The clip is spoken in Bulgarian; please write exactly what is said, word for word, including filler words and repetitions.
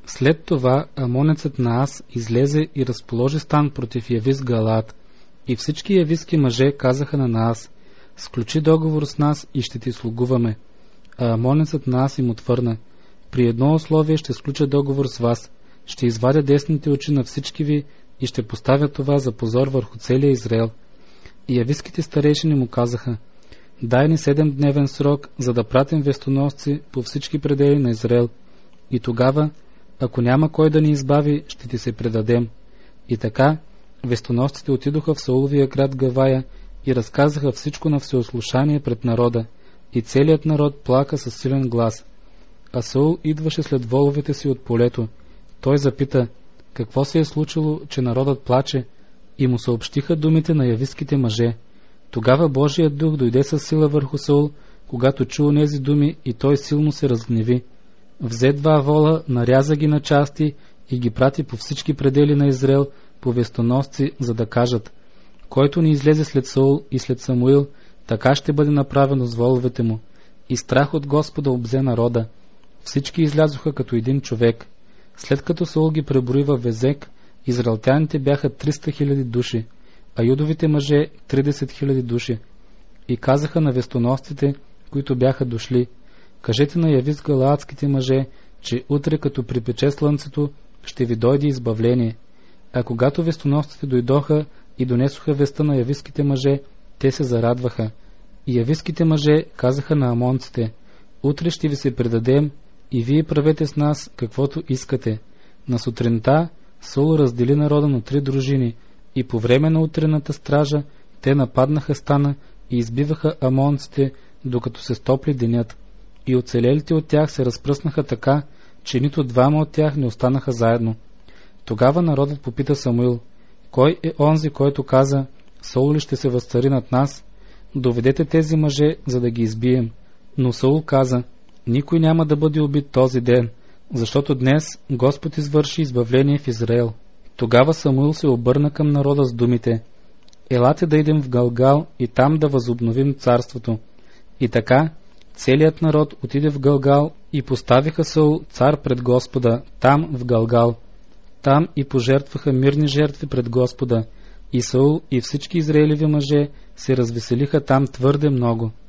След това амонецът Наас излезе и разположи стан против Явис Галаат. И всички явиски мъже казаха на Наас: сключи договор с нас и ще ти слугуваме. А амонецът Наас им отвърна: при едно условие ще сключа договор с вас. Ще извадя десните очи на всички ви и ще поставя това за позор върху целия Израел. И явиските старейшини му казаха: дай ни седемдневен срок, за да пратим вестоносци по всички предели на Израел. И тогава, ако няма кой да ни избави, ще ти се предадем. И така, вестоносците отидоха в Сауловия град Гавая и разказаха всичко на всеослушание пред народа. И целият народ плака със силен глас. А Саул идваше след воловете си от полето. Той запита: какво се е случило, че народът плаче? И му съобщиха думите на явиските мъже. Тогава Божият дух дойде със сила върху Саул, когато чу онези думи, и той силно се разгневи. Взе два вола, наряза ги на части и ги прати по всички предели на Израел по вестоносци, за да кажат: който ни излезе след Саул и след Самуил, така ще бъде направено с воловете му. И страх от Господа обзе народа. Всички излязоха като един човек. След като Саул ги преброи във Везек, израелтяните бяха триста хиляди души, а юдовите мъже тридесет хиляди души. И казаха на вестоносците, които бяха дошли: кажете на Явис галаадските мъже, че утре, като припече слънцето, ще ви дойде избавление. А когато вестоносците дойдоха и донесоха веста на явиските мъже, те се зарадваха. И явиските мъже казаха на амонците: утре ще ви се предадем и вие правете с нас каквото искате. На сутринта Саул раздели народа на три дружини и по време на утрената стража те нападнаха стана и избиваха амонците, докато се стопли денят. И оцелелите от тях се разпръснаха така, че нито двама от тях не останаха заедно. Тогава народът попита Самуил: кой е онзи, който каза: Саул ли ще се възцари над нас? Доведете тези мъже, за да ги избием. Но Саул каза: никой няма да бъде убит този ден, защото днес Господ извърши избавление в Израел. Тогава Самуил се обърна към народа с думите: елате да идем в Галгал и там да възобновим царството. И така целият народ отиде в Галгал и поставиха Саул цар пред Господа там в Галгал. Там и пожертваха мирни жертви пред Господа. И Саул и всички израелеви мъже се развеселиха там твърде много.